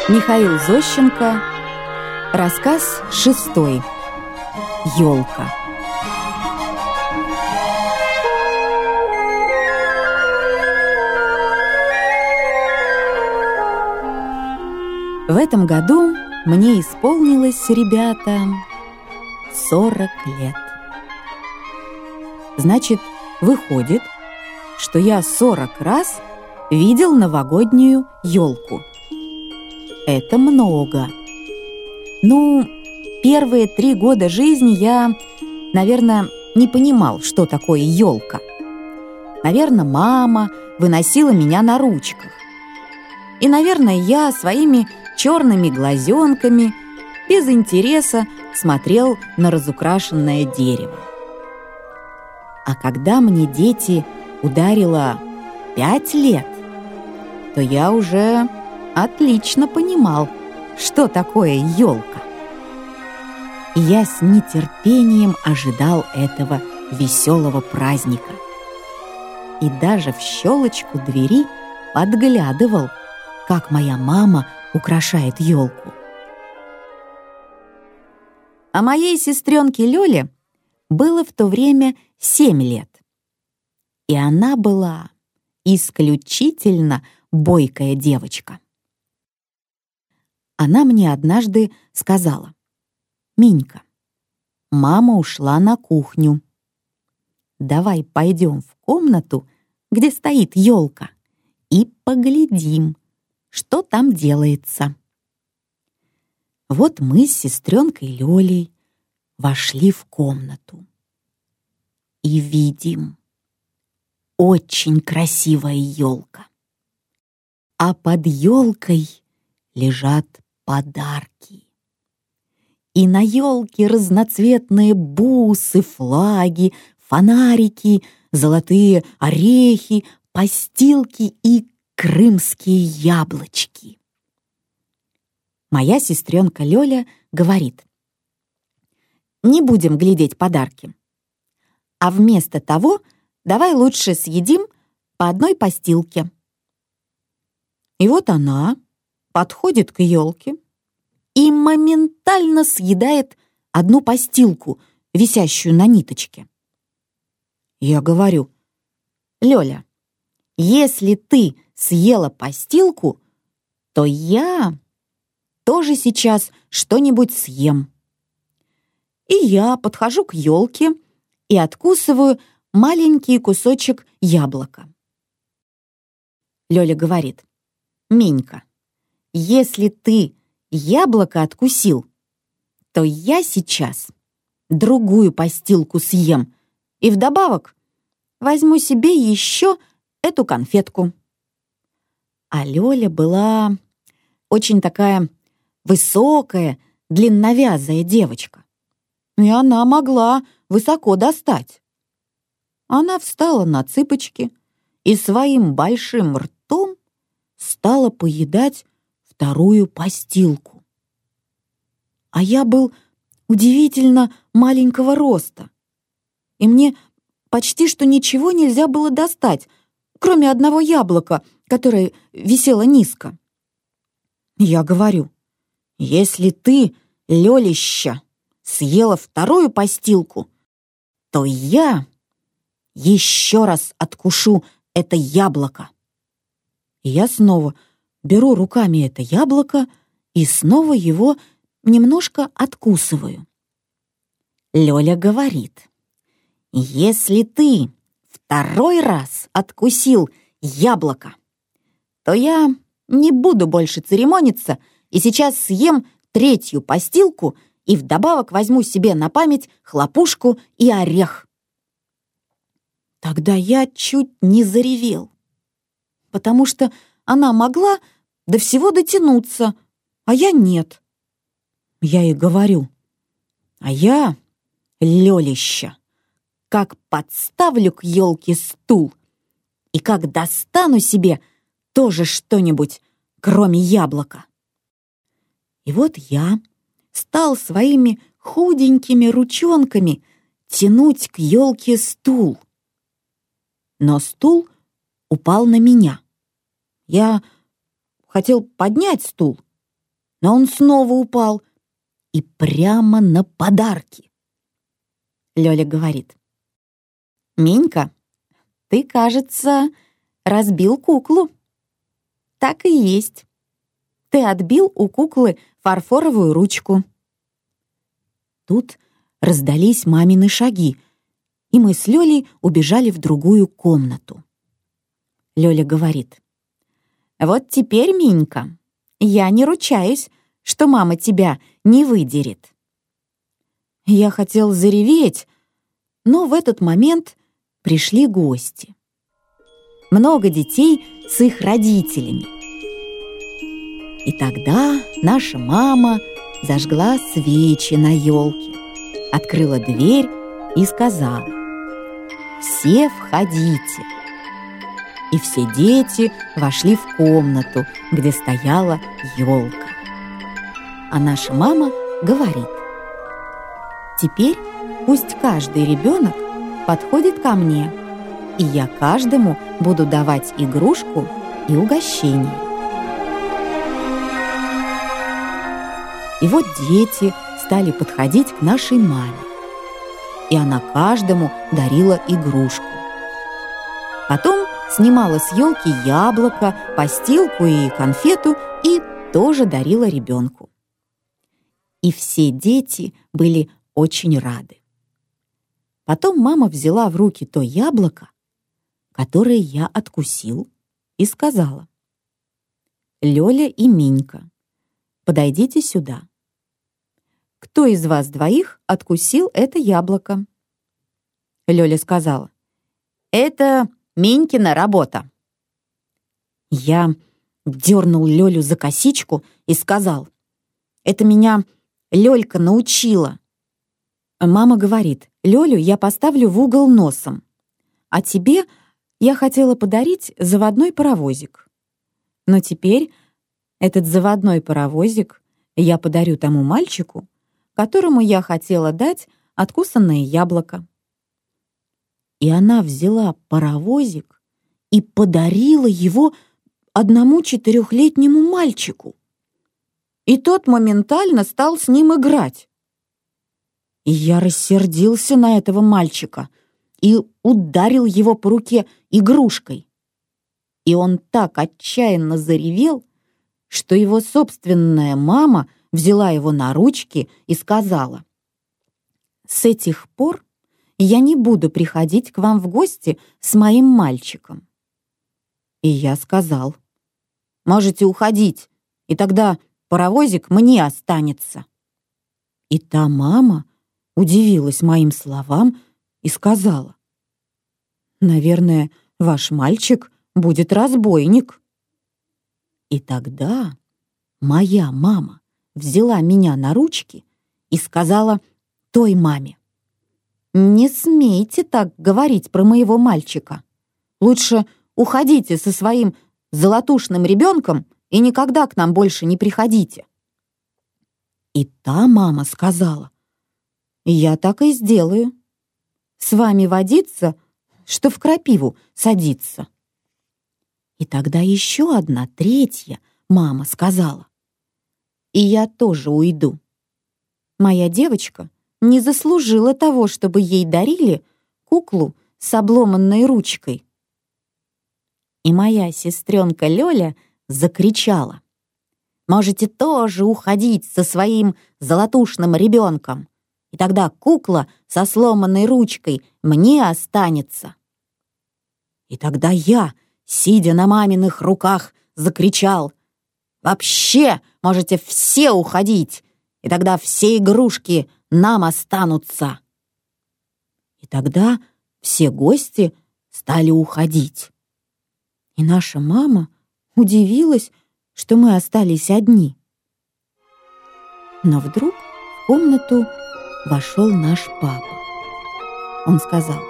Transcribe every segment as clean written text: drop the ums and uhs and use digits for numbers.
Михаил Зощенко. Рассказ 6. Ёлка. В этом году мне исполнилось, ребята, 40 лет. Значит, выходит, что я 40 раз видел новогоднюю ёлку. Это много. Первые 3 года жизни я, наверное, не понимал, что такое ёлка. Наверное, мама выносила меня на ручках. И, наверное, я своими черными глазенками без интереса смотрел на разукрашенное дерево. А когда мне, дети, ударило 5 лет, то я уже отлично понимал, что такое ёлка. И я с нетерпением ожидал этого веселого праздника. И даже в щелочку двери подглядывал, как моя мама украшает ёлку. А моей сестренке Лёле было в то время 7 лет. И она была исключительно бойкая девочка. Она мне однажды сказала: «Минька, мама ушла на кухню. Давай пойдем в комнату, где стоит ёлка, и поглядим, что там делается». Вот мы с сестренкой Лёлей вошли в комнату и видим: очень красивая ёлка. А под ёлкой лежат подарки. И на ёлке разноцветные бусы, флаги, фонарики, золотые орехи, постилки и крымские яблочки. Моя сестренка Лёля говорит: «Не будем глядеть подарки, а вместо того давай лучше съедим по одной постилке». И вот она подходит к ёлке и моментально съедает одну постилку, висящую на ниточке. Я говорю: «Лёля, если ты съела постилку, то я тоже сейчас что-нибудь съем». И я подхожу к ёлке и откусываю маленький кусочек яблока. Лёля говорит: «Минька, если ты яблоко откусил, то я сейчас другую постилку съем и вдобавок возьму себе еще эту конфетку». А Лёля была очень такая высокая, длинновязая девочка, и она могла высоко достать. Она встала на цыпочки и своим большим ртом стала поедать вторую постилку. А я был удивительно маленького роста, и мне почти что ничего нельзя было достать, кроме одного яблока, которое висело низко. Я говорю: «Если ты, Лёлища, съела вторую постилку, то я еще раз откушу это яблоко». И я снова беру руками это яблоко и снова его немножко откусываю. Лёля говорит: «Если ты второй раз откусил яблоко, то я не буду больше церемониться и сейчас съем третью постилку и вдобавок возьму себе на память хлопушку и орех». Тогда я чуть не заревел, потому что она могла до всего дотянуться, а я нет. Я ей говорю: «А я, Лёлища, как подставлю к ёлке стул и как достану себе тоже что-нибудь, кроме яблока». И вот я стал своими худенькими ручонками тянуть к ёлке стул. Но стул упал на меня. Я хотел поднять стул, но он снова упал и прямо на подарки. Лёля говорит: «Минька, ты, кажется, разбил куклу». Так и есть. Ты отбил у куклы фарфоровую ручку. Тут раздались мамины шаги, и мы с Лёлей убежали в другую комнату. Лёля говорит: «Вот теперь, Минька, я не ручаюсь, что мама тебя не выдерет». Я хотел зареветь, но в этот момент пришли гости. Много детей с их родителями. И тогда наша мама зажгла свечи на елке, открыла дверь и сказала: «Все входите». И все дети вошли в комнату, где стояла елка. А наша мама говорит: «Теперь пусть каждый ребенок подходит ко мне, и я каждому буду давать игрушку и угощение». И вот дети стали подходить к нашей маме, и она каждому дарила игрушку. Потом снимала с елки яблоко, постилку и конфету и тоже дарила ребенку. И все дети были очень рады. Потом мама взяла в руки то яблоко, которое я откусил, и сказала: «Лёля и Минька, подойдите сюда. Кто из вас двоих откусил это яблоко?» Лёля сказала: «Это Минькина работа». Я дернул Лёлю за косичку и сказал: «Это меня Лёлька научила». Мама говорит: «Лёлю я поставлю в угол носом, а тебе я хотела подарить заводной паровозик. Но теперь этот заводной паровозик я подарю тому мальчику, которому я хотела дать откусанное яблоко». И она взяла паровозик и подарила его одному 4-летнему мальчику. И тот моментально стал с ним играть. И я рассердился на этого мальчика и ударил его по руке игрушкой. И он так отчаянно заревел, что его собственная мама взяла его на ручки и сказала: «С этих пор я не буду приходить к вам в гости с моим мальчиком». И я сказал: «Можете уходить, и тогда паровозик мне останется». И та мама удивилась моим словам и сказала: «Наверное, ваш мальчик будет разбойник». И тогда моя мама взяла меня на ручки и сказала той маме: «Не смейте так говорить про моего мальчика. Лучше уходите со своим золотушным ребенком и никогда к нам больше не приходите». И та мама сказала: «Я так и сделаю. С вами водиться, что в крапиву садиться». И тогда еще одна, третья мама сказала: «И я тоже уйду. Моя девочка не заслужила того, чтобы ей дарили куклу с обломанной ручкой». И моя сестренка Лёля закричала: «Можете тоже уходить со своим золотушным ребенком, и тогда кукла со сломанной ручкой мне останется». И тогда я, сидя на маминых руках, закричал: «Вообще можете все уходить, и тогда все игрушки нам останутся». И тогда все гости стали уходить. И наша мама удивилась, что мы остались одни. Но вдруг в комнату вошел наш папа. Он сказал: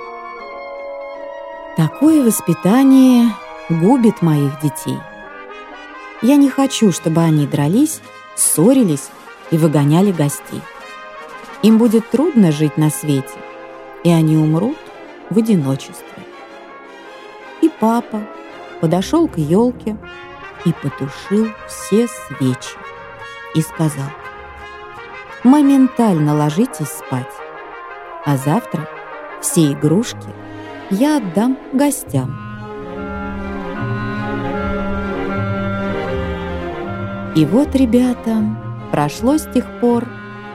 «Такое воспитание губит моих детей. Я не хочу, чтобы они дрались, ссорились и выгоняли гостей. Им будет трудно жить на свете, и они умрут в одиночестве». И папа подошел к елке и потушил все свечи. и сказал: «Моментально ложитесь спать, а завтра все игрушки я отдам гостям». И вот, ребята, прошло с тех пор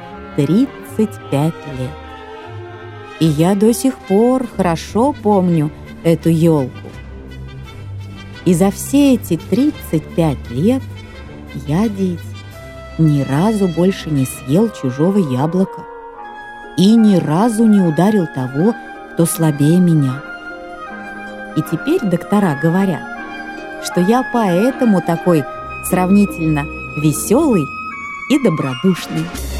35 лет. И я до сих пор хорошо помню эту елку. И за все эти 35 лет я, дети, ни разу больше не съел чужого яблока и ни разу не ударил того, кто слабее меня. И теперь доктора говорят, что я поэтому такой сравнительно веселый и добродушный.